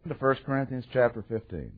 to 1 Corinthians chapter 15.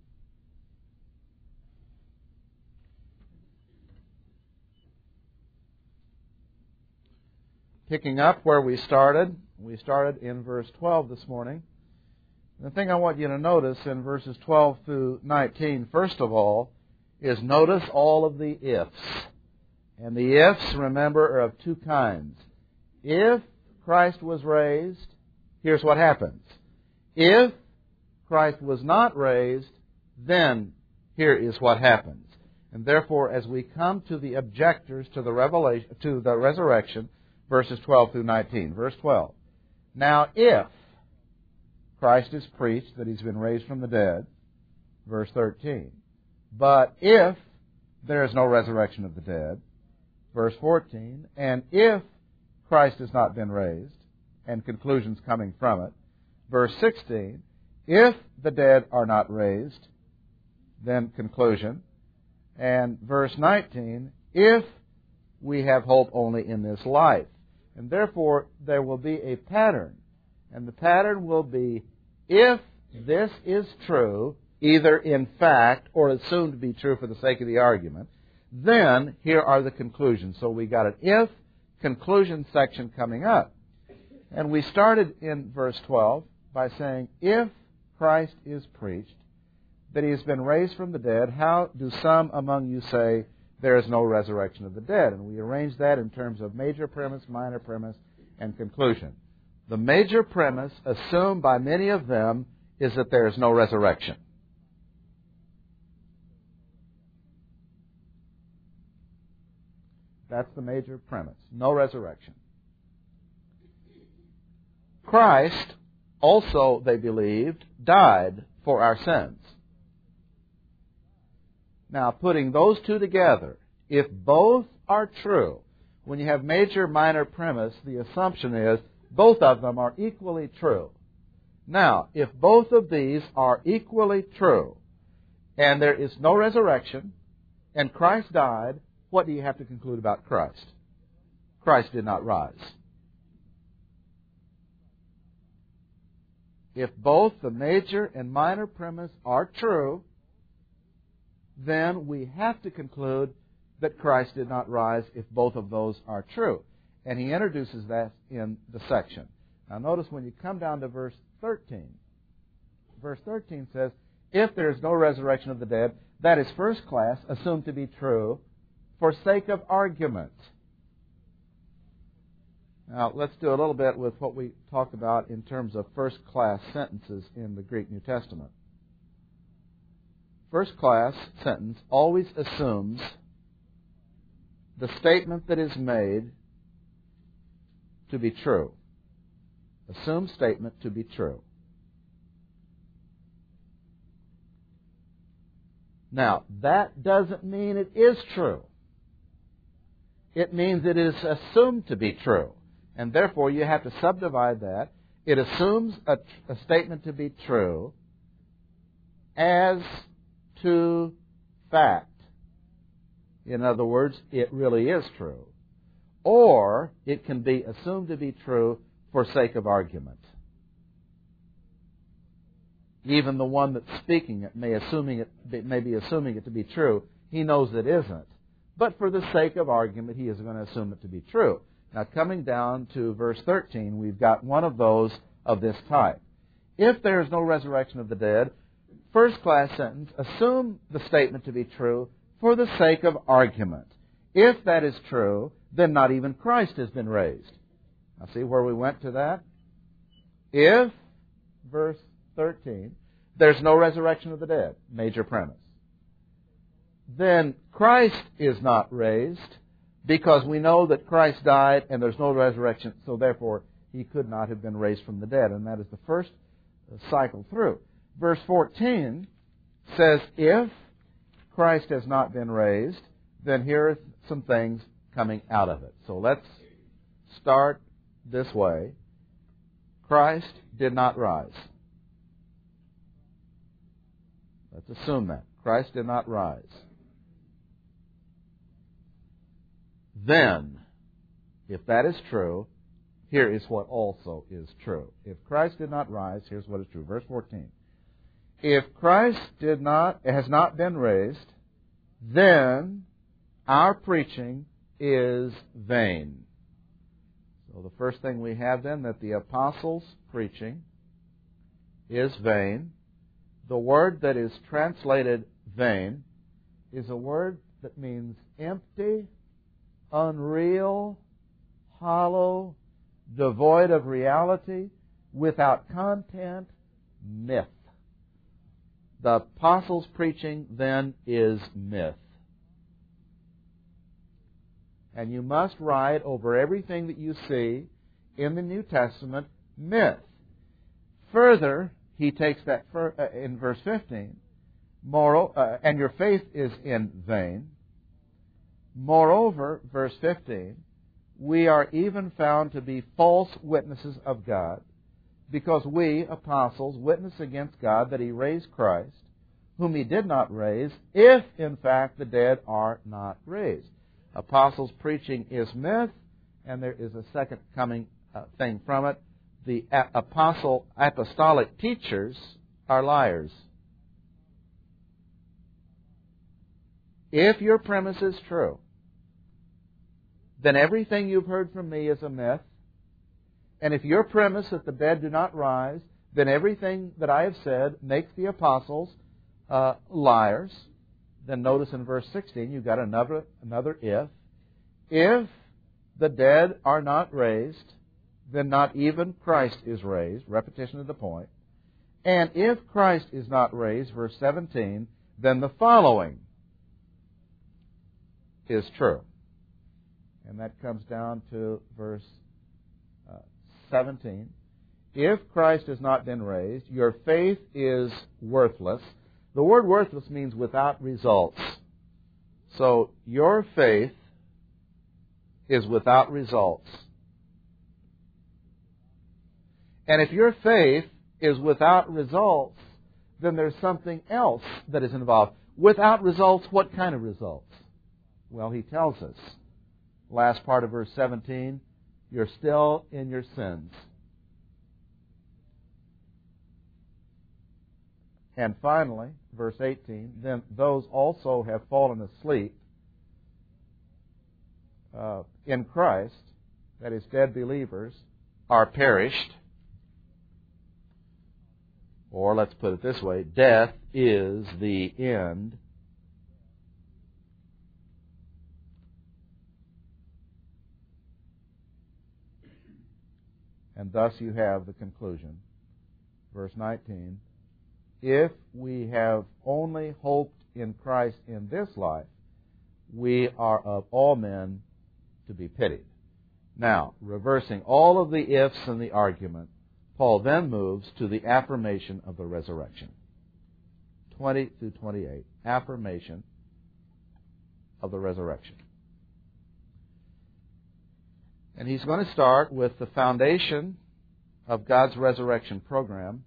Picking up where we started in verse 12 this morning. The thing I want you to notice in verses 12 through 19, first of all, is notice all of the ifs. And the ifs, remember, are of two kinds. If Christ was raised, here's what happens. If Christ was not raised, then here is what happens. And therefore, as we come to the objectors to the resurrection, verses 12 through 19. Verse 12. Now, if Christ is preached that He's been raised from the dead, verse 13. But if there is no resurrection of the dead, verse 14. And if Christ has not been raised, and conclusions coming from it, verse 16. If the dead are not raised, then conclusion. And verse 19. If we have hope only in this life. And therefore, there will be a pattern. And the pattern will be, if this is true, either in fact or assumed to be true for the sake of the argument, then here are the conclusions. So we got an if conclusion section coming up. And we started in verse 12 by saying, if Christ is preached that He has been raised from the dead, how do some among you say there is no resurrection of the dead? And we arranged that in terms of major premise, minor premise, and conclusion. The major premise, assumed by many of them, is that there is no resurrection. That's the major premise. No resurrection. Christ also, they believed, died for our sins. Now, putting those two together, if both are true, when you have major, minor premise, the assumption is both of them are equally true. Now, if both of these are equally true, and there is no resurrection, and Christ died, what do you have to conclude about Christ? Christ did not rise. If both the major and minor premise are true, then we have to conclude that Christ did not rise if both of those are true. And he introduces that in the section. Now notice when you come down to verse 13. Verse 13 says, if there is no resurrection of the dead, that is first class, assumed to be true, for sake of argument. Now let's do a little bit with what we talked about in terms of first class sentences in the Greek New Testament. First class sentence always assumes the statement that is made to be true. Assumed statement to be true. Now, that doesn't mean it is true. It means it is assumed to be true. And therefore, you have to subdivide that. It assumes a statement to be true as to fact. In other words, it really is true. Or it can be assumed to be true for sake of argument. Even the one that's speaking it may be assuming it to be true. He knows it isn't. But for the sake of argument, he is going to assume it to be true. Now, coming down to verse 13, we've got one of those of this type. If there is no resurrection of the dead, first class sentence, assume the statement to be true for the sake of argument. If that is true, then not even Christ has been raised. Now see where we went to that? If, verse 13, there's no resurrection of the dead, major premise, then Christ is not raised because we know that Christ died and there's no resurrection, so therefore he could not have been raised from the dead. And that is the first cycle through. Verse 14 says, if Christ has not been raised, then here are some things coming out of it. So let's start this way. Christ did not rise. Let's assume that. Christ did not rise. Then, if that is true, here is what also is true. If Christ did not rise, here's what is true. Verse 14. If Christ has not been raised, then our preaching is vain. So the first thing we have then, that the apostles' preaching is vain. The word that is translated vain is a word that means empty, unreal, hollow, devoid of reality, without content, myth. The apostles' preaching then is myth. And you must write over everything that you see in the New Testament, myth. Further, he takes that in verse 15, and your faith is in vain. Moreover, verse 15, we are even found to be false witnesses of God, because we, apostles, witness against God that He raised Christ, whom He did not raise, if in fact the dead are not raised. Apostles' preaching is myth, and there is a second coming thing from it. The apostolic teachers are liars. If your premise is true, then everything you've heard from me is a myth. And if your premise that the dead do not rise, then everything that I have said makes the apostles liars. Then notice in verse 16, you've got another if. If the dead are not raised, then not even Christ is raised. Repetition of the point. And if Christ is not raised, verse 17, then the following is true. And that comes down to verse 17. If Christ has not been raised, your faith is worthless. The word worthless means without results. So your faith is without results. And if your faith is without results, then there's something else that is involved. Without results, what kind of results? Well, he tells us. Last part of verse 17, you're still in your sins. And finally, verse 18, then those also have fallen asleep in Christ, that is, dead believers, are perished. Or let's put it this way, death is the end. And thus you have the conclusion. Verse 19, if we have only hoped in Christ in this life, we are of all men to be pitied. Now, reversing all of the ifs in the argument, Paul then moves to the affirmation of the resurrection. 20 through 28, affirmation of the resurrection. And he's going to start with the foundation of God's resurrection program.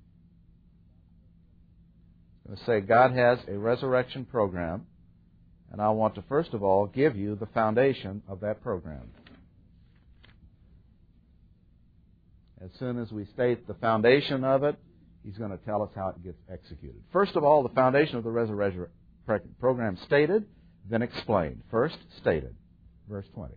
I'm going to say God has a resurrection program, and I want to first of all give you the foundation of that program. As soon as we state the foundation of it, he's going to tell us how it gets executed. First of all, the foundation of the resurrection program stated, then explained. First, stated. Verse 20.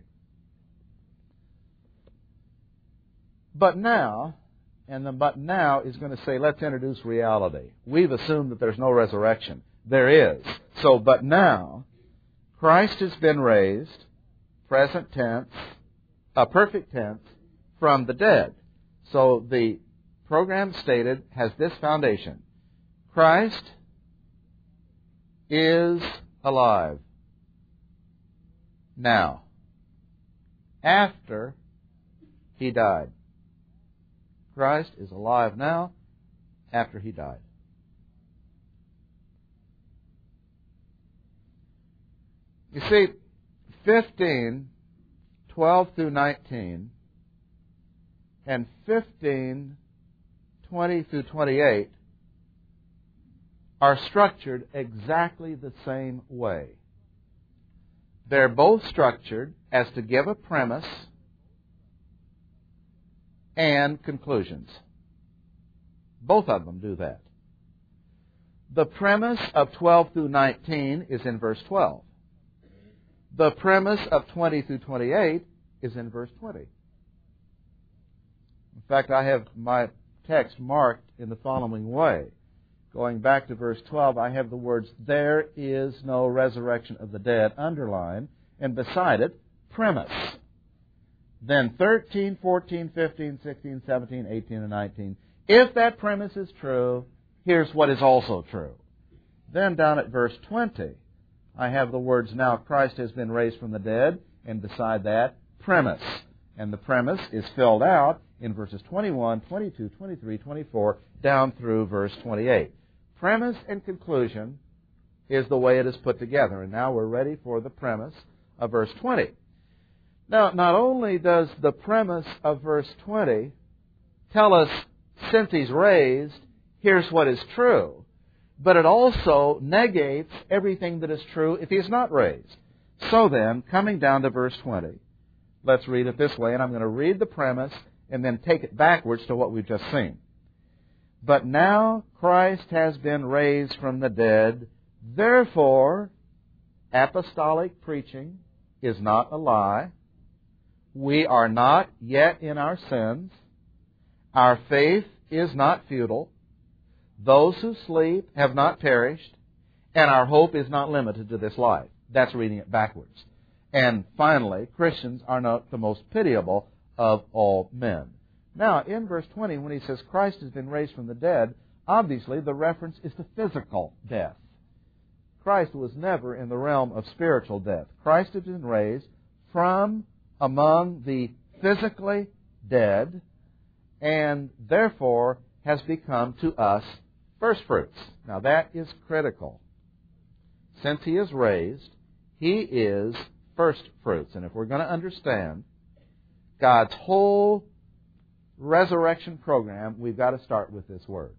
But now, and the but now is going to say, let's introduce reality. We've assumed that there's no resurrection. There is. So, but now, Christ has been raised, present tense, perfect tense, from the dead. So the program stated has this foundation. Christ is alive now, after He died. Christ is alive now, after He died. You see, 15, 12 through 19, and 15, 20 through 28 are structured exactly the same way. They're both structured as to give a premise and conclusions. Both of them do that. The premise of 12 through 19 is in verse 12. The premise of 20 through 28 is in verse 20. In fact, I have my text marked in the following way. Going back to verse 12, I have the words, "There is no resurrection of the dead," underlined, and beside it, premise. Then 13, 14, 15, 16, 17, 18, and 19. If that premise is true, here's what is also true. Then down at verse 20, I have the words, "Now Christ has been raised from the dead," and beside that, premise. And the premise is filled out in verses 21, 22, 23, 24, down through verse 28. Premise and conclusion is the way it is put together. And now we're ready for the premise of verse 20. Now, not only does the premise of verse 20 tell us, since He's raised, here's what is true, but it also negates everything that is true if He is not raised. So then, coming down to verse 20, let's read it this way, and I'm going to read the premise and then take it backwards to what we've just seen. "But now Christ has been raised from the dead, therefore apostolic preaching is not a lie. We are not yet in our sins. Our faith is not futile. Those who sleep have not perished, and our hope is not limited to this life." That's reading it backwards. And finally, Christians are not the most pitiable of all men. Now, in verse 20, when he says Christ has been raised from the dead, obviously the reference is to physical death. Christ was never in the realm of spiritual death. Christ has been raised from among the physically dead, and therefore has become to us firstfruits. Now that is critical. Since He is raised, He is firstfruits. And if we're going to understand God's whole resurrection program, we've got to start with this word.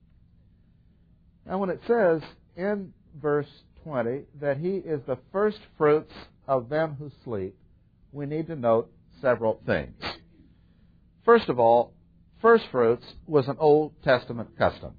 Now when it says in verse 20 that He is the firstfruits of them who sleep, we need to note several things. First of all, firstfruits was an Old Testament custom.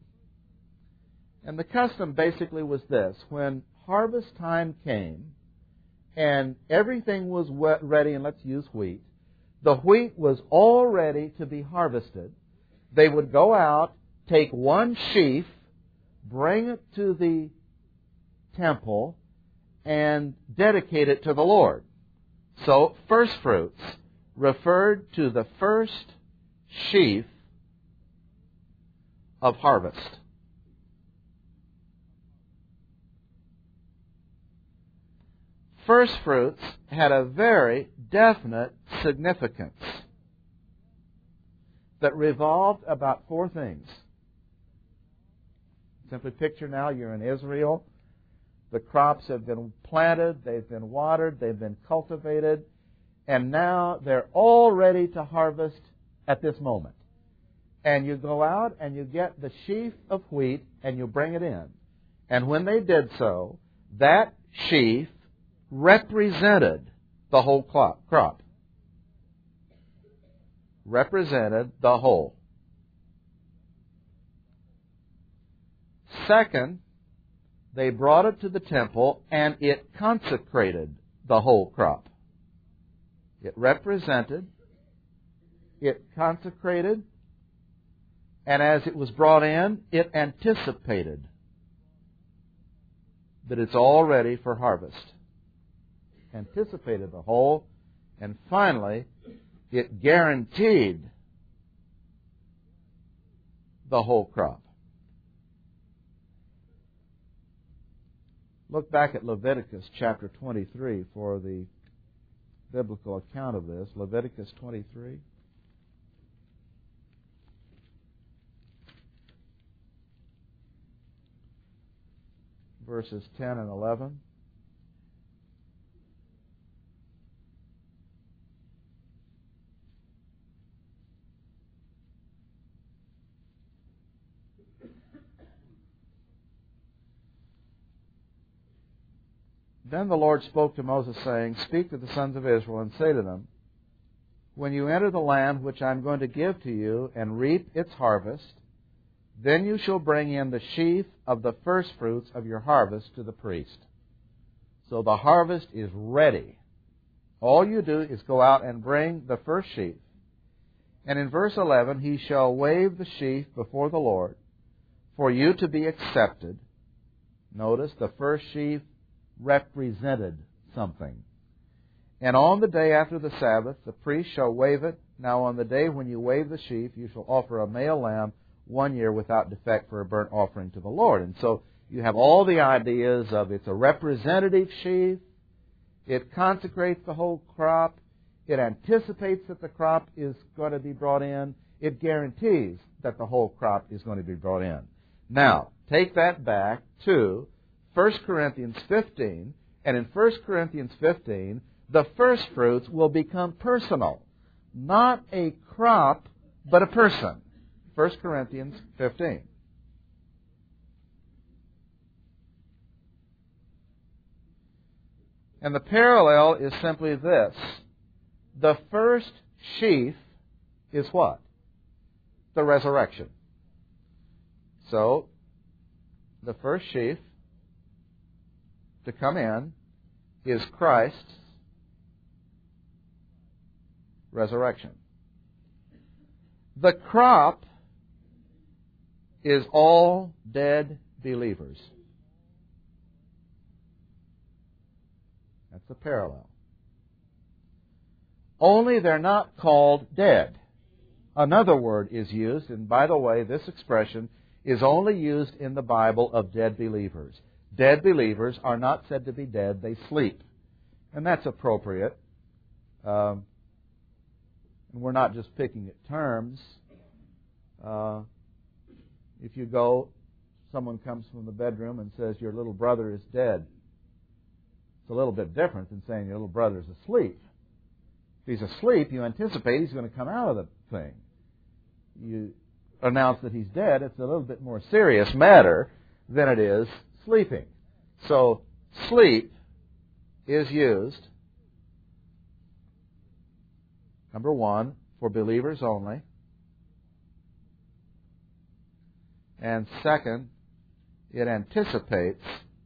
And the custom basically was this: when harvest time came and everything was ready, and let's use wheat, the wheat was all ready to be harvested, they would go out, take one sheaf, bring it to the temple, and dedicate it to the Lord. So, firstfruits referred to the first sheaf of harvest. Firstfruits had a very definite significance that revolved about four things. Simply picture now you're in Israel. The crops have been planted, they've been watered, they've been cultivated, and now they're all ready to harvest at this moment. And you go out and you get the sheaf of wheat and you bring it in. And when they did so, that sheaf represented the whole crop. Represented the whole. Second, they brought it to the temple and it consecrated the whole crop. It represented, it consecrated, and as it was brought in, it anticipated that it's all ready for harvest. Anticipated the whole, and finally, it guaranteed the whole crop. Look back at Leviticus chapter 23 for the biblical account of this. Leviticus 23. Verses 10 and 11. Then the Lord spoke to Moses, saying, "Speak to the sons of Israel, and say to them, when you enter the land which I am going to give to you and reap its harvest, then you shall bring in the sheaf of the firstfruits of your harvest to the priest. So the harvest is ready. All you do is go out and bring the first sheaf. And in verse 11, he shall wave the sheaf before the Lord for you to be accepted. Notice the first sheaf represented something. And on the day after the Sabbath, the priest shall wave it. Now on the day when you wave the sheaf, you shall offer a male lamb 1 year without defect for a burnt offering to the Lord. And so you have all the ideas of it's a representative sheaf. It consecrates the whole crop. It anticipates that the crop is going to be brought in. It guarantees that the whole crop is going to be brought in. Now, take that back to 1 Corinthians 15. And in 1 Corinthians 15, the first fruits will become personal. Not a crop, but a person. 1 Corinthians 15. And the parallel is simply this. The first sheaf is what? The resurrection. So, the first sheaf to come in is Christ's resurrection. The crop is all dead believers. That's the parallel. Only they're not called dead. Another word is used, and by the way, this expression is only used in the Bible of dead believers. Dead believers are not said to be dead, they sleep. And that's appropriate. And we're not just picking at terms. If you go, someone comes from the bedroom and says, your little brother is dead. It's a little bit different than saying your little brother's asleep. If he's asleep, you anticipate he's going to come out of the thing. You announce that he's dead, it's a little bit more serious matter than it is sleeping. So, sleep is used, number one, for believers only. And second, it anticipates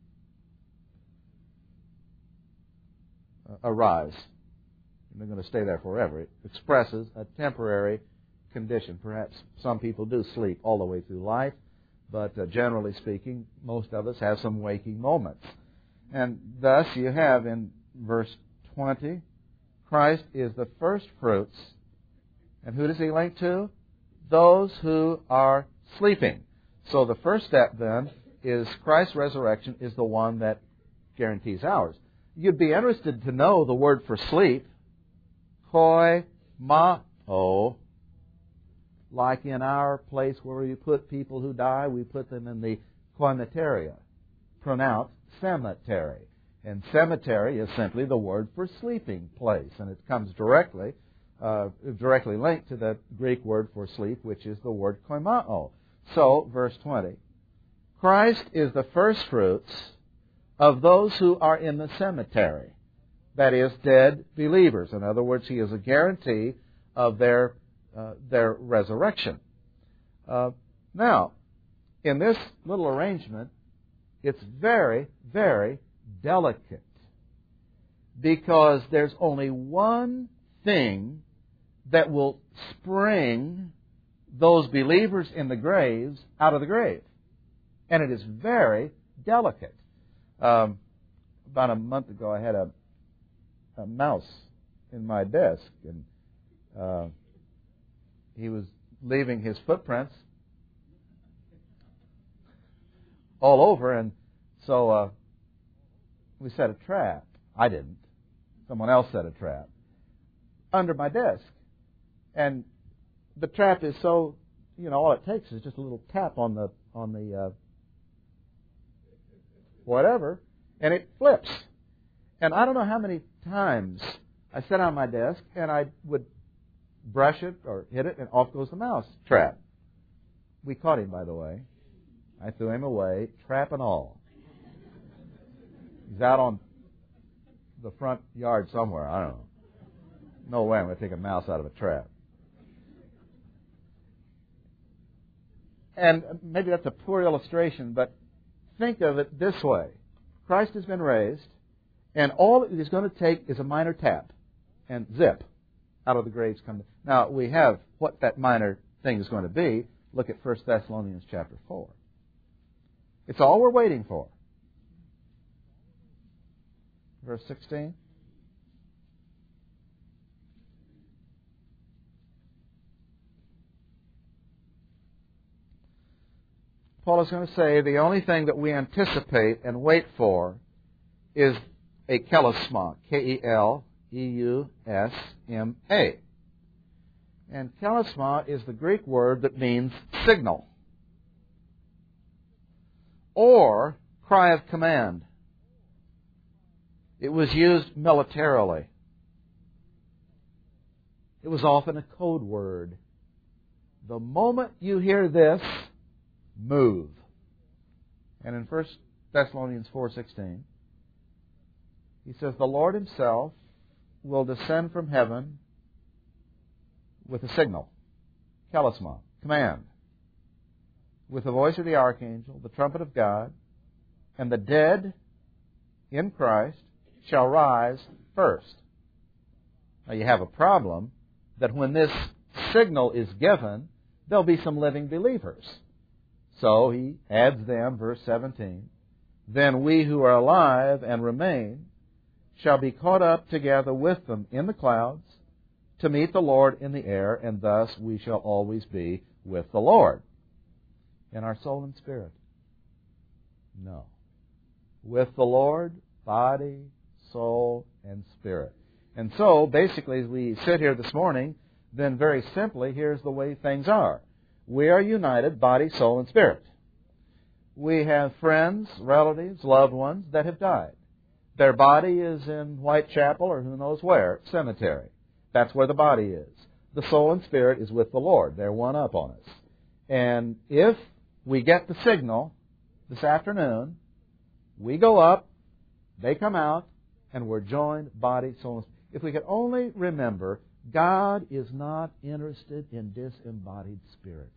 a rise. They're going to stay there forever. It expresses a temporary condition. Perhaps some people do sleep all the way through life, but generally speaking, most of us have some waking moments. And thus you have in verse 20, Christ is the first fruits. And who does he link to? Those who are sleeping. So the first step then is Christ's resurrection is the one that guarantees ours. You'd be interested to know the word for sleep, koimao. Like in our place where we put people who die, we put them in the koimataria, pronounced cemetery. And cemetery is simply the word for sleeping place, and it comes directly linked to the Greek word for sleep, which is the word koimao. So, verse 20, Christ is the first fruits of those who are in the cemetery, that is, dead believers. In other words, he is a guarantee of their resurrection. Now, in this little arrangement, it's very, very delicate, because there's only one thing that will spring those believers in the graves out of the grave. And it is very delicate. About a month ago, I had a mouse in my desk, and he was leaving his footprints all over, and so we set a trap. I didn't. Someone else set a trap under my desk. And the trap is so, all it takes is just a little tap on the whatever, and it flips. And I don't know how many times I sat on my desk and I would brush it or hit it, and off goes the mouse trap. We caught him, by the way. I threw him away, trap and all. He's out on the front yard somewhere. I don't know. No way I'm going to take a mouse out of a trap. And maybe that's a poor illustration, but think of it this way. Christ has been raised, and all it is going to take is a minor tap, and zip, out of the graves come. Now, we have what that minor thing is going to be. Look at 1 Thessalonians chapter 4. It's all we're waiting for. Verse 16. Paul is going to say the only thing that we anticipate and wait for is a kelosma, K-E-L-E-U-S-M-A. And kelosma is the Greek word that means signal or cry of command. It was used militarily. It was often a code word. The moment you hear this, move. And in 1 Thessalonians 4:16, he says, the Lord Himself will descend from heaven with a signal, kelosma, command, with the voice of the archangel, the trumpet of God, and the dead in Christ shall rise first. Now you have a problem that when this signal is given, there'll be some living believers. So he adds them, verse 17, then we who are alive and remain shall be caught up together with them in the clouds to meet the Lord in the air, and thus we shall always be with the Lord. In our soul and spirit? No. With the Lord, body, soul, and spirit. And so, basically, as we sit here this morning, then very simply, here's the way things are. We are united, body, soul, and spirit. We have friends, relatives, loved ones that have died. Their body is in Whitechapel or who knows where, cemetery. That's where the body is. The soul and spirit is with the Lord. They're one up on us. And if we get the signal this afternoon, we go up, they come out, and we're joined body, soul, and spirit. If we could only remember, God is not interested in disembodied spirits.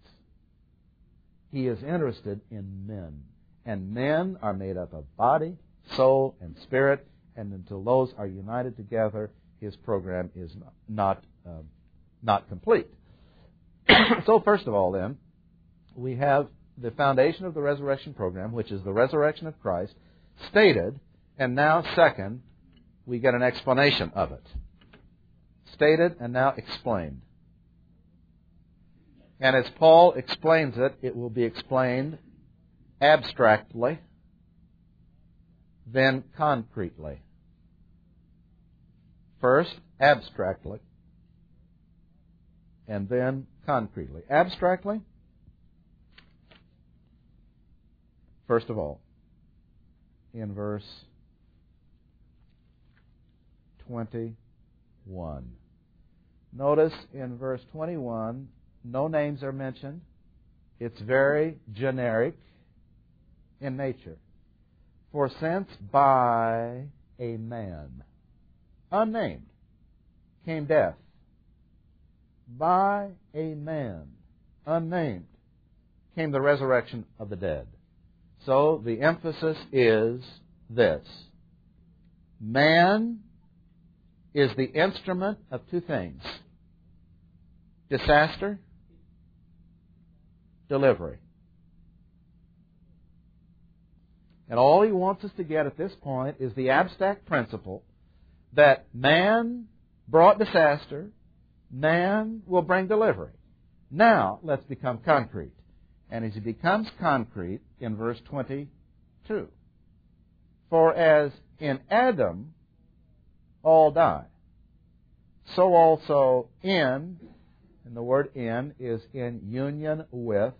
He is interested in men. And men are made up of body, soul, and spirit. And until those are united together, His program is not complete. So first of all, then, we have the foundation of the resurrection program, which is the resurrection of Christ, stated. And now, second, we get an explanation of it. Stated and now explained. And as Paul explains it, it will be explained abstractly, then concretely. First, abstractly, and then concretely. Abstractly, first of all, in verse 21. Notice in verse 21, no names are mentioned. It's very generic in nature. For since by a man, unnamed, came death, by a man, unnamed, came the resurrection of the dead. So the emphasis is this. Man is the instrument of two things. Disaster, delivery. And all he wants us to get at this point is the abstract principle that man brought disaster, man will bring delivery. Now, let's become concrete. And as he becomes concrete in verse 22, for as in Adam all die, so also in, and the word in is in union with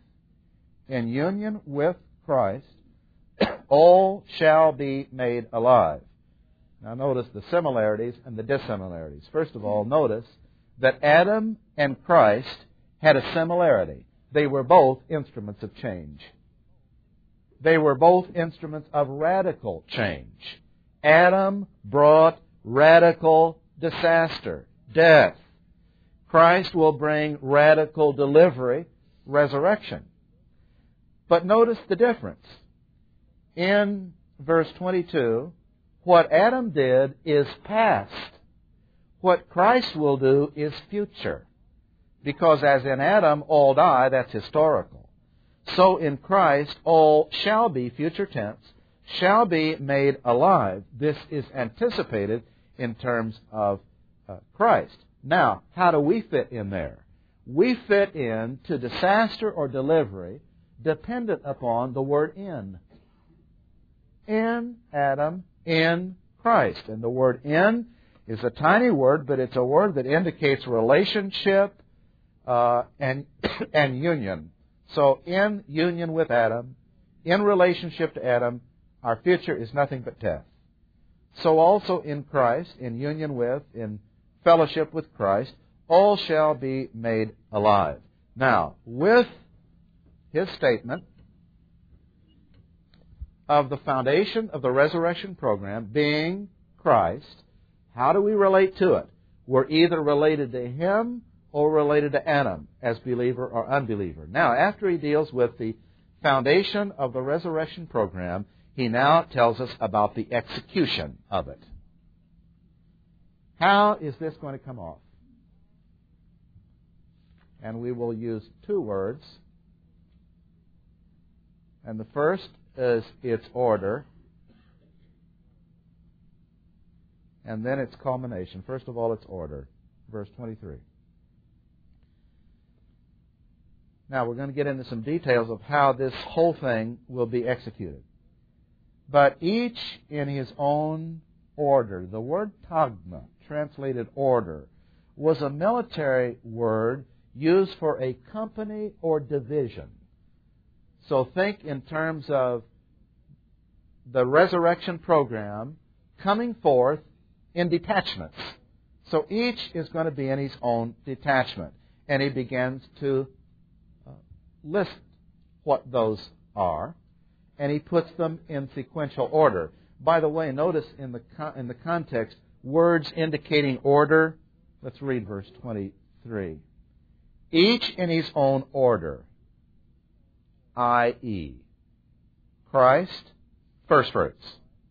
Christ, all shall be made alive. Now notice the similarities and the dissimilarities. First of all, notice that Adam and Christ had a similarity. They were both instruments of change. They were both instruments of radical change. Adam brought radical disaster. death. Christ will bring radical delivery, resurrection. But notice the difference. In verse 22, what Adam did is past. What Christ will do is future. Because as in Adam all die, that's historical. So in Christ all shall be, future tense, shall be made alive. This is anticipated in terms of Christ. Now, how do we fit in there? We fit in to disaster or delivery dependent upon the word in. In Adam, in Christ. And the word in is a tiny word, but it's a word that indicates relationship and union. So in union with Adam, in relationship to Adam, our future is nothing but death. So also in Christ, in union with, in fellowship with Christ, all shall be made alive. Now, with his statement of the foundation of the resurrection program being Christ, how do we relate to it? We're either related to him or related to Adam as believer or unbeliever. Now, after he deals with the foundation of the resurrection program, he now tells us about the execution of it. How is this going to come off? And we will use two words. And the first is its order. And then its culmination. First of all, its order. Verse 23. Now, we're going to get into some details of how this whole thing will be executed. But each in his own order. The word tagma, translated order, was a military word used for a company or division. So think in terms of the resurrection program coming forth in detachments. So each is going to be in his own detachment. And he begins to list what those are. And he puts them in sequential order. By the way, notice in the context, words indicating order. Let's read verse 23. Each in his own order, i.e., Christ, first fruits.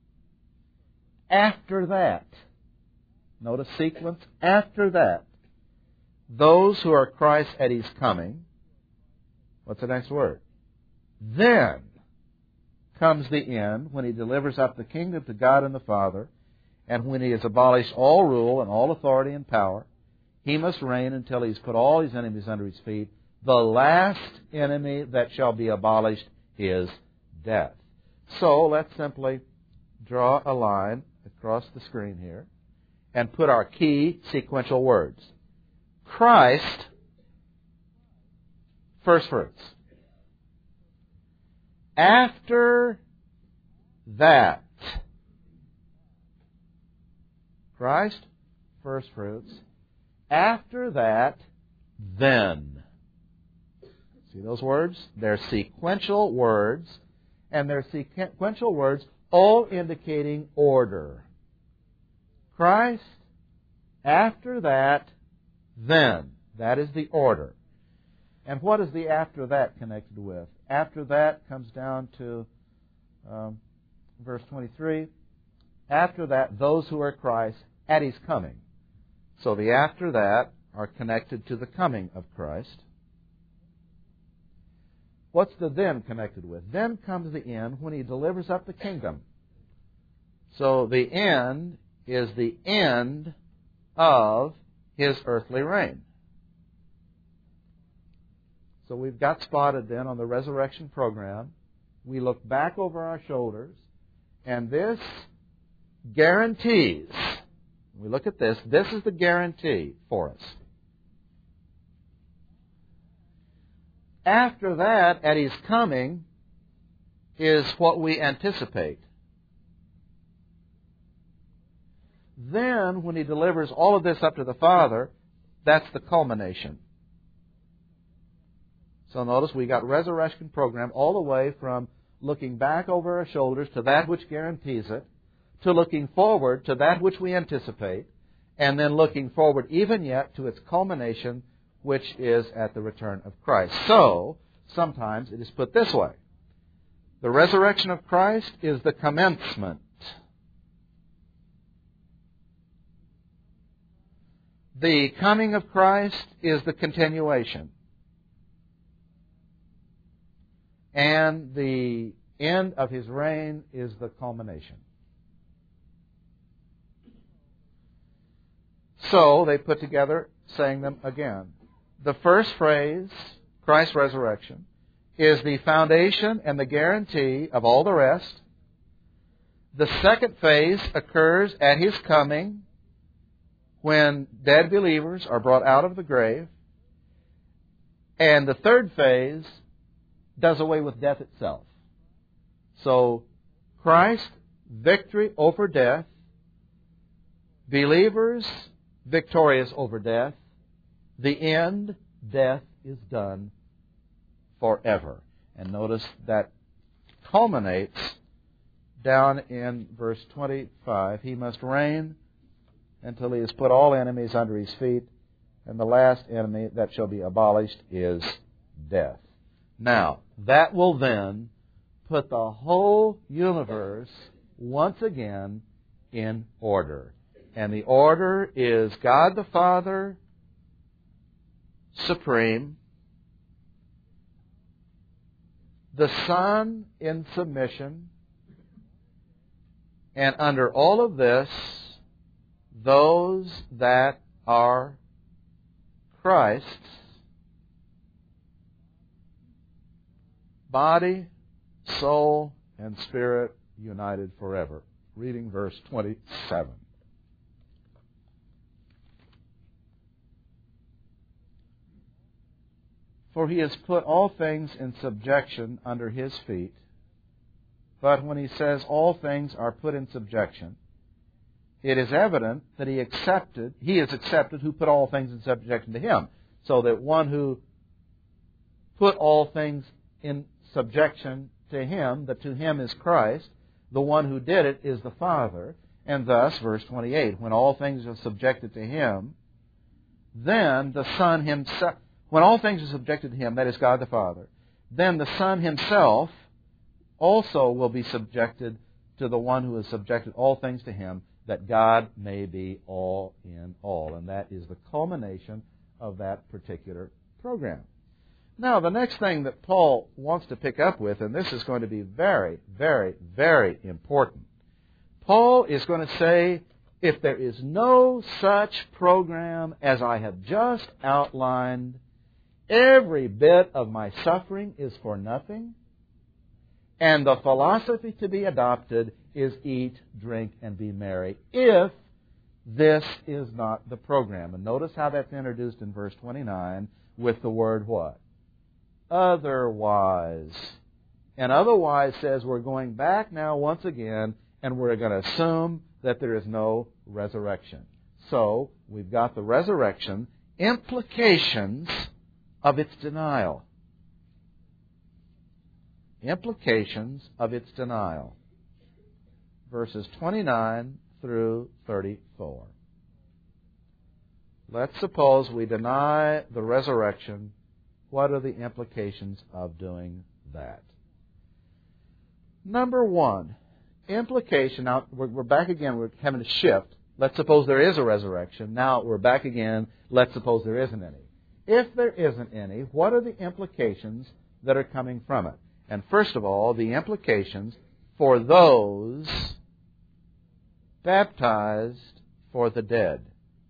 After that, notice sequence, after that, those who are Christ at his coming, what's the next word? Then comes the end, when he delivers up the kingdom to God and the Father, and when he has abolished all rule and all authority and power. He must reign until he's put all his enemies under his feet. The last enemy that shall be abolished is death. So let's simply draw a line across the screen here and put our key sequential words. Christ, first fruits. After that, Christ, first fruits. After that, then. See those words? They're sequential words, and they're sequential words all indicating order. Christ, after that, then. That is the order. And what is the after that connected with? After that comes down to verse 23. After that, those who are Christ at his coming. So the after that are connected to the coming of Christ. What's the then connected with? Then comes the end when he delivers up the kingdom. So the end is the end of his earthly reign. So we've got spotted then on the resurrection program. We look back over our shoulders, and this guarantees, we look at this is the guarantee for us. After that, at his coming, is what we anticipate. Then, when he delivers all of this up to the Father, that's the culmination. So notice we got resurrection program all the way from looking back over our shoulders to that which guarantees it, to looking forward to that which we anticipate, and then looking forward even yet to its culmination, which is at the return of Christ. So, sometimes it is put this way. The resurrection of Christ is the commencement. The coming of Christ is the continuation. And the end of His reign is the culmination. So, they put together, saying them again. The first phrase, Christ's resurrection, is the foundation and the guarantee of all the rest. The second phase occurs at His coming, when dead believers are brought out of the grave. And the third phase does away with death itself. So, Christ's victory over death, believers victorious over death, the end, death is done forever. And notice that culminates down in verse 25. He must reign until He has put all enemies under His feet, and the last enemy that shall be abolished is death. Now, that will then put the whole universe once again in order. And the order is God the Father, supreme, the Son in submission, and under all of this, those that are Christ's, body, soul, and spirit united forever. Reading verse 27. For He has put all things in subjection under His feet. But when He says all things are put in subjection, it is evident that He is accepted who put all things in subjection to Him. So that one who put all things in subjection to Him, that to Him is Christ, the one who did it is the Father. And thus, verse 28, when all things are subjected to Him, then the Son Himself, when all things are subjected to Him, that is God the Father, then the Son Himself also will be subjected to the one who has subjected all things to Him, that God may be all in all. And that is the culmination of that particular program. Now, the next thing that Paul wants to pick up with, and this is going to be very, very, very important. Paul is going to say, if there is no such program as I have just outlined, every bit of my suffering is for nothing, and the philosophy to be adopted is eat, drink, and be merry, if this is not the program. And notice how that's introduced in verse 29 with the word what? Otherwise. And otherwise says we're going back now once again, and we're going to assume that there is no resurrection. So, we've got the resurrection, implications of its denial. Implications of its denial. Verses 29 through 34. Let's suppose we deny the resurrection. What are the implications of doing that? Number one, implication. Now, we're back again. We're having to shift. Let's suppose there is a resurrection. Now, we're back again. Let's suppose there isn't any. If there isn't any, what are the implications that are coming from it? And first of all, the implications for those baptized for the dead.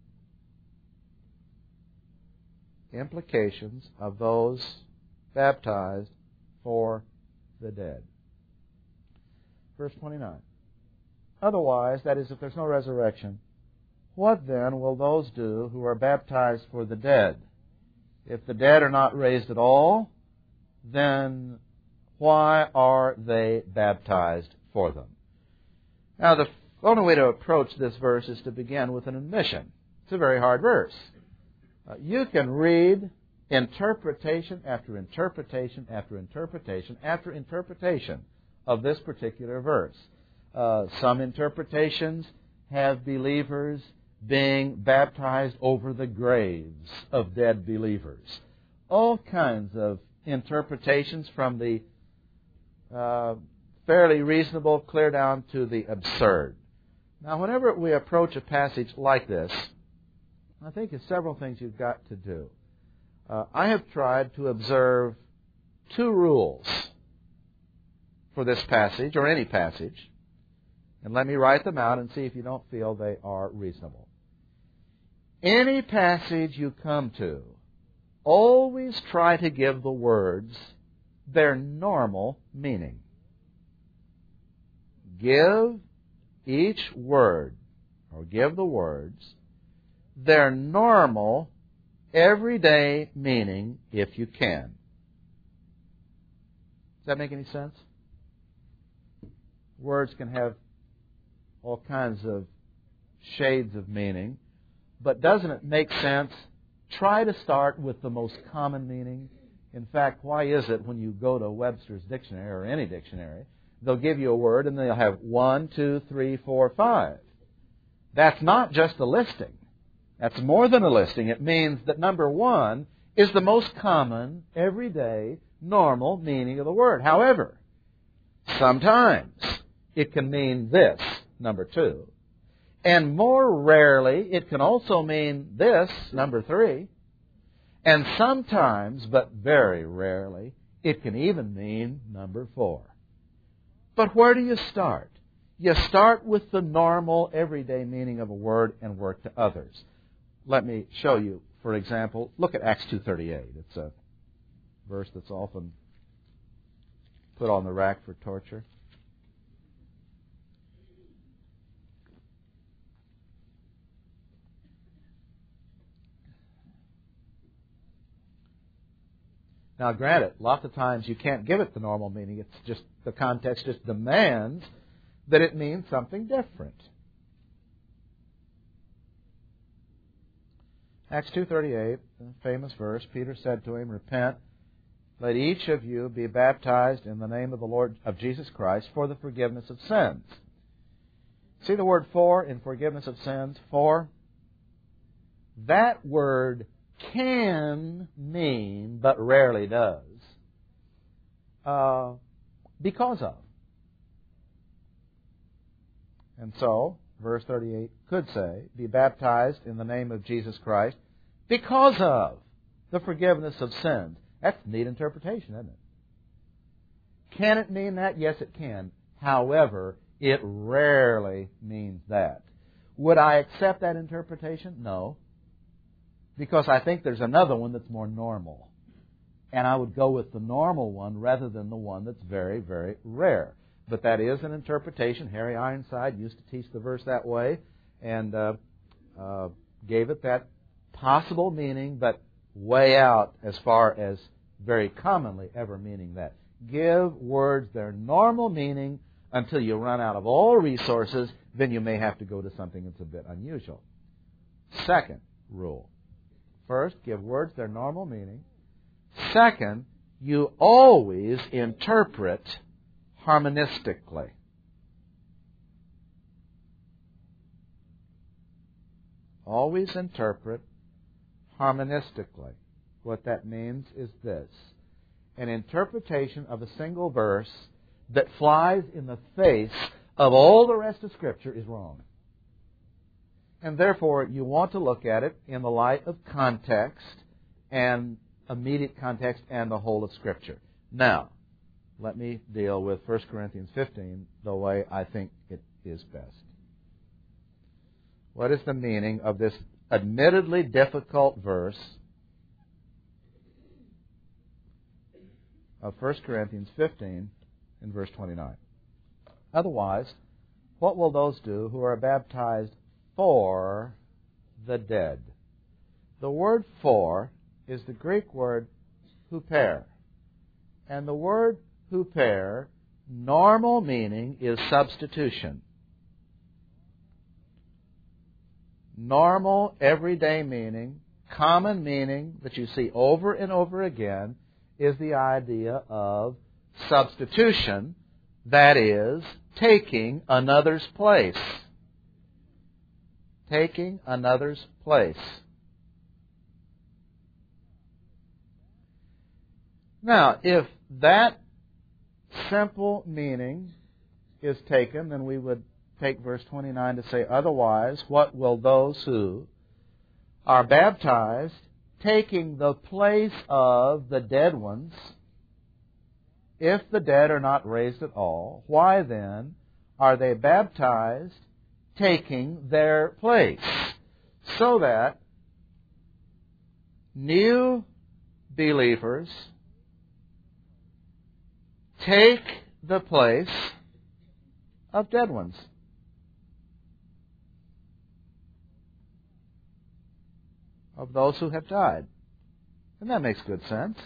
Implications of those baptized for the dead. Verse 29. Otherwise, that is, if there's no resurrection, what then will those do who are baptized for the dead? If the dead are not raised at all, then why are they baptized for them? Now, the only way to approach this verse is to begin with an admission. It's a very hard verse. You can read interpretation after interpretation after interpretation after interpretation of this particular verse. Some interpretations have believers being baptized over the graves of dead believers. All kinds of interpretations from the fairly reasonable clear down to the absurd. Now, whenever we approach a passage like this, I think there's several things you've got to do. I have tried to observe two rules for this passage, or any passage, and let me write them out and see if you don't feel they are reasonable. Any passage you come to, always try to give the words their normal meaning. Give each word, or give the words, their normal, everyday meaning if you can. Does that make any sense? Words can have all kinds of shades of meaning, but doesn't it make sense? Try to start with the most common meaning. In fact, why is it when you go to Webster's dictionary or any dictionary, they'll give you a word and they'll have 1, 2, 3, 4, 5. That's not just a listing. That's more than a listing. It means that number 1 is the most common, everyday, normal meaning of the word. However, sometimes it can mean this, number 2. And more rarely, it can also mean this, number 3. And sometimes, but very rarely, it can even mean number 4. But where do you start? You start with the normal, everyday meaning of a word and work to others. Let me show you, for example, look at Acts 2:38. It's a verse that's often put on the rack for torture. Now, granted, lots of times you can't give it the normal meaning. It's just the context just demands that it means something different. Acts 2:38, a famous verse, Peter said to him, "Repent, let each of you be baptized in the name of the Lord of Jesus Christ for the forgiveness of sins." See the word "for" in forgiveness of sins? For. That word can mean, but rarely does, because of. And so, verse 38 could say, be baptized in the name of Jesus Christ because of the forgiveness of sins. That's a neat interpretation, isn't it? Can it mean that? Yes, it can. However, it rarely means that. Would I accept that interpretation? No. Because I think there's another one that's more normal. And I would go with the normal one rather than the one that's very, very rare. But that is an interpretation. Harry Ironside used to teach the verse that way and gave it that possible meaning, but way out as far as very commonly ever meaning that. Give words their normal meaning until you run out of all resources, then you may have to go to something that's a bit unusual. Second rule. First, give words their normal meaning. Second, you always interpret harmonistically. Always interpret harmonistically. What that means is this: an interpretation of a single verse that flies in the face of all the rest of Scripture is wrong. And therefore, you want to look at it in the light of context and immediate context and the whole of Scripture. Now, let me deal with 1 Corinthians 15 the way I think it is best. What is the meaning of this admittedly difficult verse of 1 Corinthians 15 in verse 29? Otherwise, what will those do who are baptized for the dead? The word "for" is the Greek word huper. And the word huper, normal meaning is substitution. Normal, everyday meaning, common meaning that you see over and over again is the idea of substitution, that is, taking another's place. taking another's place. Now, if that simple meaning is taken, then we would take verse 29 to say, otherwise, what will those who are baptized, taking the place of the dead ones, if the dead are not raised at all, why then are they baptized, taking their place? So that new believers take the place of dead ones. Of those who have died. And that makes good sense.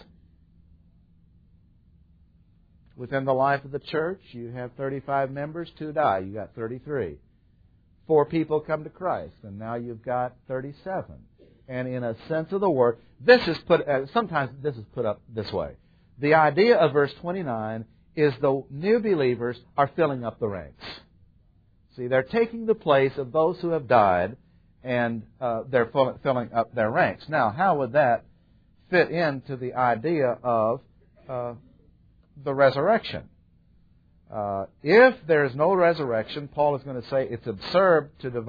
Within the life of the church, you have 35 members, 2 die. You got 33. 4 people come to Christ, and now you've got 37. And in a sense of the word, sometimes this is put up this way. The idea of verse 29 is the new believers are filling up the ranks. See, they're taking the place of those who have died, and they're filling up their ranks. Now, how would that fit into the idea of the resurrection? If there is no resurrection, Paul is going to say it's absurd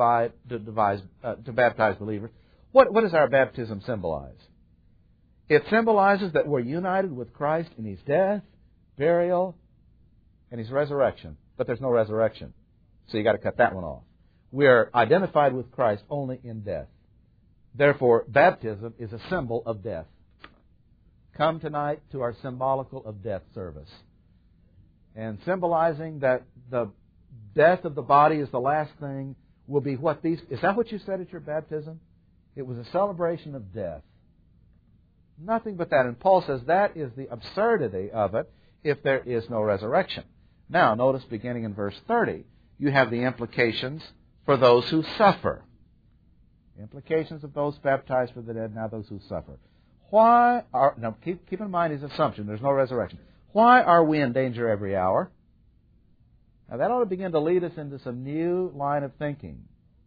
to baptize believers. What does our baptism symbolize? It symbolizes that we're united with Christ in His death, burial, and His resurrection. But there's no resurrection. So you've got to cut that one off. We're identified with Christ only in death. Therefore, baptism is a symbol of death. Come tonight to our symbolical of death service. And symbolizing that the death of the body is the last thing will be what these... Is that what you said at your baptism? It was a celebration of death. Nothing but that. And Paul says that is the absurdity of it if there is no resurrection. Now, notice beginning in verse 30, you have the implications for those who suffer. Implications of those baptized for the dead, now those who suffer. Now keep in mind his assumption, there's no resurrection. Why are we in danger every hour? Now that ought to begin to lead us into some new line of thinking.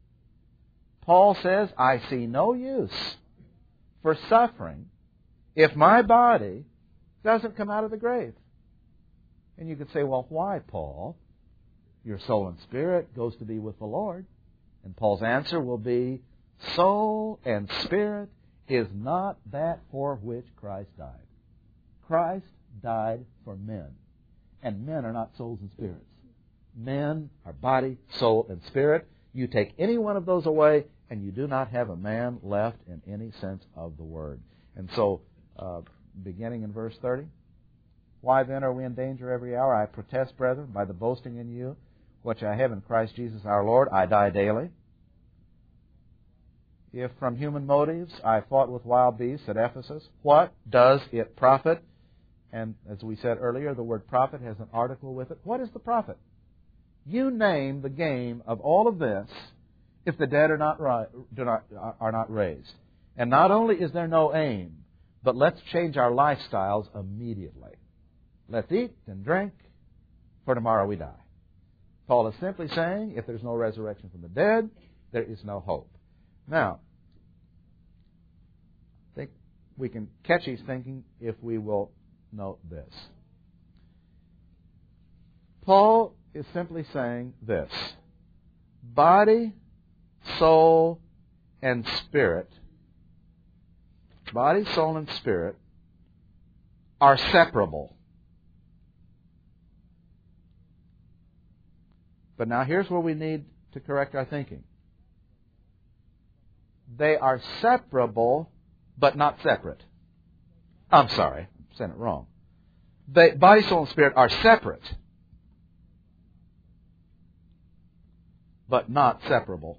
Paul says, I see no use for suffering if my body doesn't come out of the grave. And you could say, well, why, Paul? Your soul and spirit goes to be with the Lord. And Paul's answer will be, soul and spirit is not that for which Christ died. Christ died for men. And men are not souls and spirits. Men are body, soul, and spirit. You take any one of those away, and you do not have a man left in any sense of the word. And so, beginning in verse 30, why then are we in danger every hour? I protest, brethren, by the boasting in you, which I have in Christ Jesus our Lord, I die daily. If from human motives I fought with wild beasts at Ephesus, what does it profit? And as we said earlier, the word profit has an article with it. What is the profit? You name the game of all of this if the dead are not raised. And not only is there no aim, but let's change our lifestyles immediately. Let's eat and drink, for tomorrow we die. Paul is simply saying, if there's no resurrection from the dead, there is no hope. Now, I think we can catch his thinking if we will note this. Paul is simply saying this: body, soul, and spirit, body, soul, and spirit are separable. But now here's where we need to correct our thinking. They are separable, but not separate. I'm sorry, I'm saying it wrong. Body, soul, and spirit are separate, but not separable.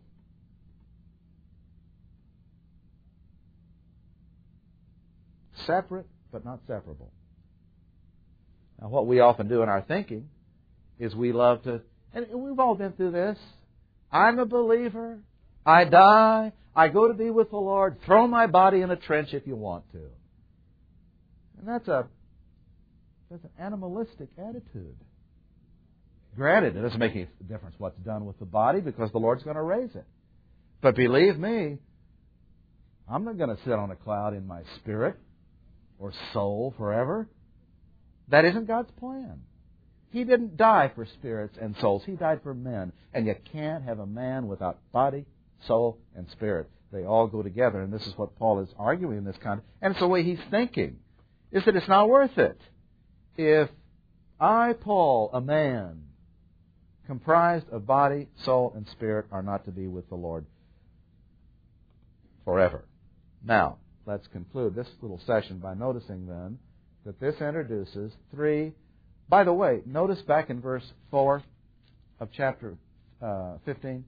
Separate, but not separable. Now, what we often do in our thinking is we love to, and we've all been through this. I'm a believer. I die. I go to be with the Lord. Throw my body in a trench if you want to. And that's an animalistic attitude. Granted, it doesn't make any difference what's done with the body because the Lord's going to raise it. But believe me, I'm not going to sit on a cloud in my spirit or soul forever. That isn't God's plan. He didn't die for spirits and souls. He died for men. And you can't have a man without body, soul, and spirit. They all go together. And this is what Paul is arguing in this context. And it's the way he's thinking, is that it's not worth it. If I, Paul, a man, comprised of body, soul, and spirit, are not to be with the Lord forever. Now, let's conclude this little session by noticing then that this introduces three. By the way, notice back in verse 4 of chapter 15.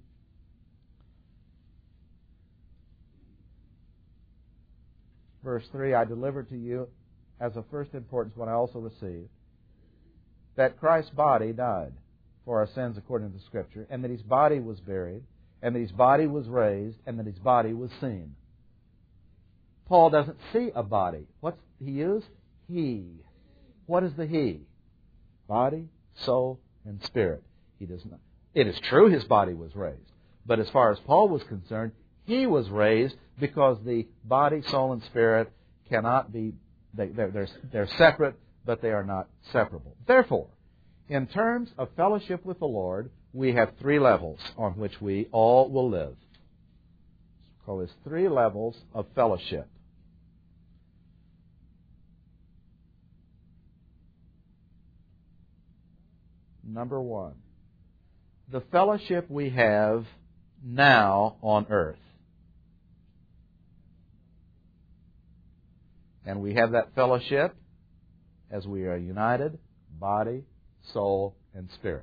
Verse 3, I delivered to you as of first importance what I also received, that Christ's body died for our sins according to the Scripture, and that His body was buried, and that His body was raised, and that His body was seen. Paul doesn't see a body. What's he use? He. What is the He? Body, soul, and spirit. He does not. It is true His body was raised, but as far as Paul was concerned, He was raised because the body, soul, and spirit cannot be. They're separate, but they are not separable. Therefore, in terms of fellowship with the Lord, we have three levels on which we all will live. Let's call this three levels of fellowship. Number one, the fellowship we have now on earth. And we have that fellowship as we are united, body, soul, and spirit.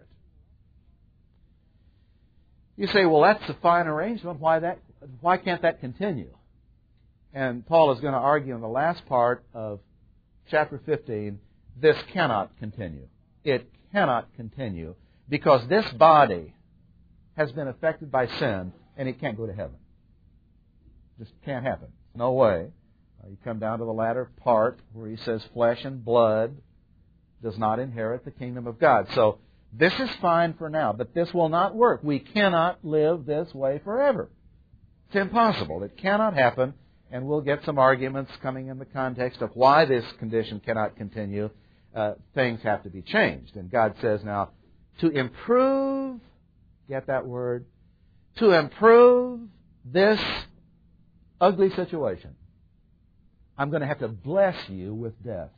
You say, well, that's a fine arrangement. Why can't that continue? And Paul is going to argue in the last part of chapter 15, this cannot continue. It cannot continue because this body has been affected by sin and it can't go to heaven. Just can't happen. No way. You come down to the latter part where he says flesh and blood does not inherit the kingdom of God. So this is fine for now, but this will not work. We cannot live this way forever. It's impossible. It cannot happen, and we'll get some arguments coming in the context of why this condition cannot continue. Things have to be changed. And God says now, to improve, get that word, to improve this ugly situation, I'm going to have to bless you with death.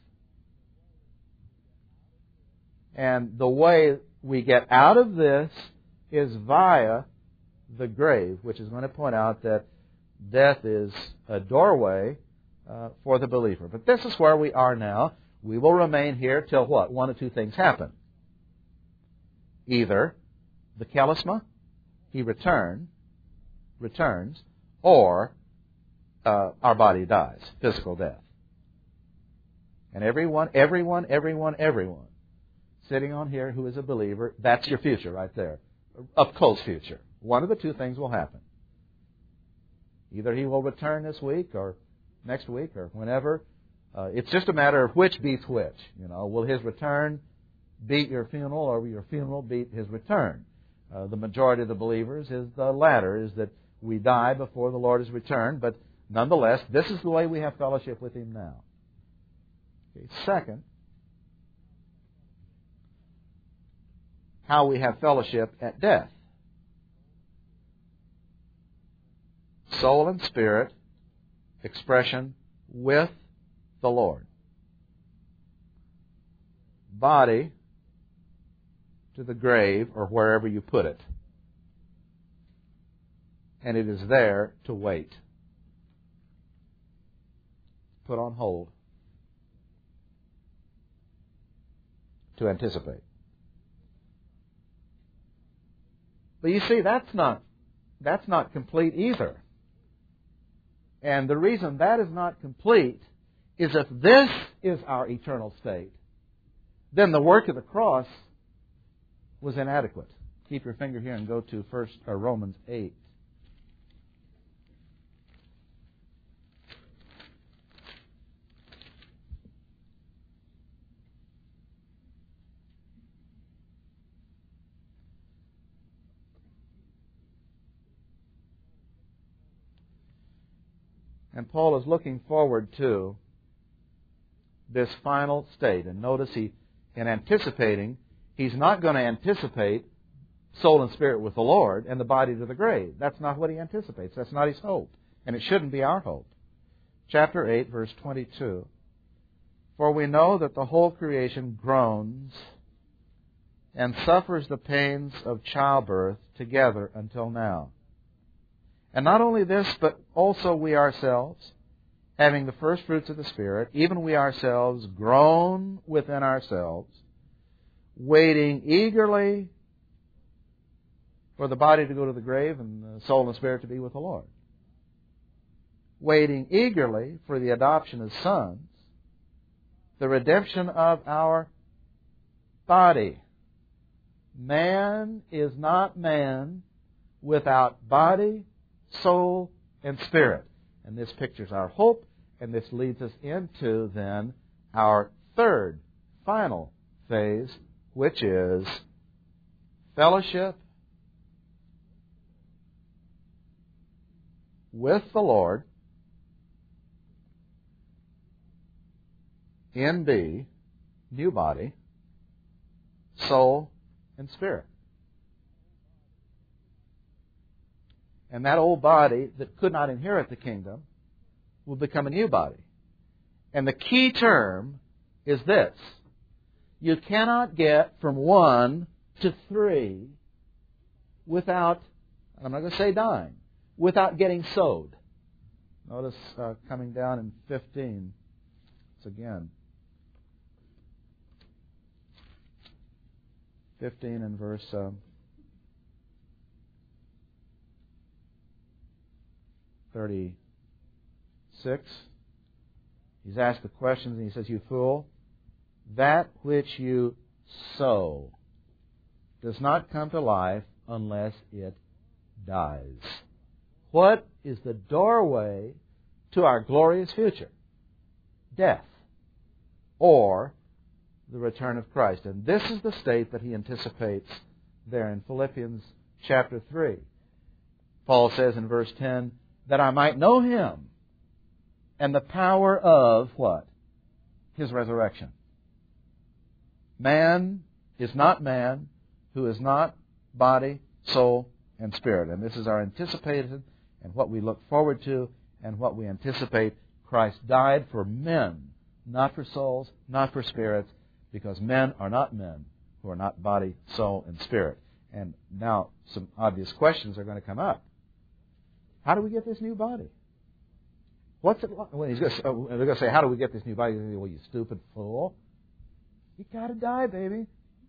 And the way we get out of this is via the grave, which is going to point out that death is a doorway for the believer. But this is where we are now. We will remain here till what? One of two things happen. Either the Kellisma, he returns, or our body dies, physical death. And everyone sitting on here who is a believer, that's your future right there. A close future. One of the two things will happen. Either he will return this week or next week or whenever. It's just a matter of which beats which. Will his return beat your funeral or will your funeral beat his return? The majority of the believers is the latter, is that we die before the Lord is returned, but nonetheless, this is the way we have fellowship with Him now. Okay. Second, how we have fellowship at death. Soul and spirit, expression with the Lord. Body to the grave or wherever you put it. And it is there to wait. Put on hold. To anticipate. But you see, that's not complete either. And the reason that is not complete is if this is our eternal state, then the work of the cross was inadequate. Keep your finger here and go to Romans 8. And Paul is looking forward to this final state. And notice in anticipating, he's not going to anticipate soul and spirit with the Lord and the body to the grave. That's not what he anticipates. That's not his hope. And it shouldn't be our hope. Chapter 8, verse 22. For we know that the whole creation groans and suffers the pains of childbirth together until now. And not only this, but also we ourselves, having the first fruits of the Spirit, even we ourselves groan within ourselves, waiting eagerly for the body to go to the grave and the soul and the spirit to be with the Lord. Waiting eagerly for the adoption as sons, the redemption of our body. Man is not man without body, soul, and spirit. And this pictures our hope, and this leads us into then our third, final phase, which is fellowship with the Lord in the new body, soul, and spirit. And that old body that could not inherit the kingdom will become a new body. And the key term is this. You cannot get from 1 to 3 without, I'm not going to say dying, without getting sowed. Notice coming down in 15, it's again 15 and verse 36. He's asked the questions and he says, "You fool, that which you sow does not come to life unless it dies." What is the doorway to our glorious future? Death, or the return of Christ. And this is the state that he anticipates there in Philippians chapter 3. Paul says in verse 10, that I might know Him and the power of what? His resurrection. Man is not man who is not body, soul, and spirit. And this is our anticipated and what we look forward to and what we anticipate. Christ died for men, not for souls, not for spirits, because men are not men who are not body, soul, and spirit. And now some obvious questions are going to come up. How do we get this new body? What's it like? Well, they're going to say, how do we get this new body? Say, well, you stupid fool. You got to die, baby.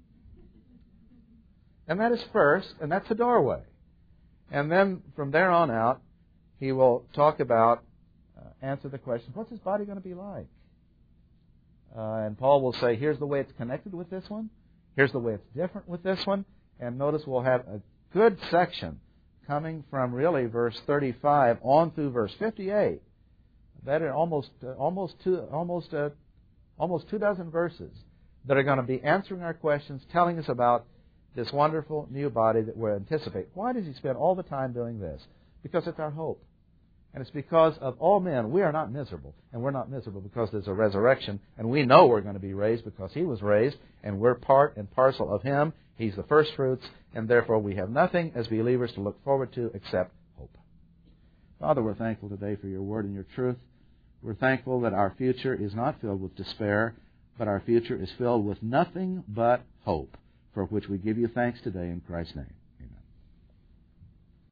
And that is first, and that's the doorway. And then from there on out, he will talk about, answer the question, what's his body going to be like? And Paul will say, here's the way it's connected with this one. Here's the way it's different with this one. And notice we'll have a good section coming from really verse 35 on through verse 58. That are almost 2 dozen verses that are going to be answering our questions, telling us about this wonderful new body that we're anticipating. Why does he spend all the time doing this? Because it's our hope. And it's because of all men, we are not miserable. And we're not miserable because there's a resurrection. And we know we're going to be raised because He was raised. And we're part and parcel of Him. He's the first fruits. And therefore we have nothing as believers to look forward to except hope. Father, we're thankful today for Your Word and Your truth. We're thankful that our future is not filled with despair, but our future is filled with nothing but hope, for which we give You thanks today in Christ's name.